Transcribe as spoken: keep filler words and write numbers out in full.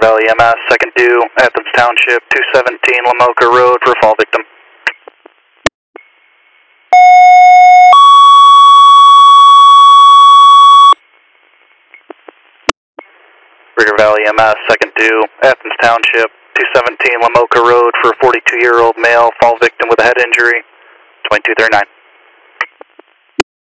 Valley M S, second due, Athens Township, two seventeen Lamoka Road for fall victim. River Valley M S, second due, Athens Township, two seventeen Lamoka Road for a forty-two-year-old male, fall victim with a head injury, twenty-two thirty-nine.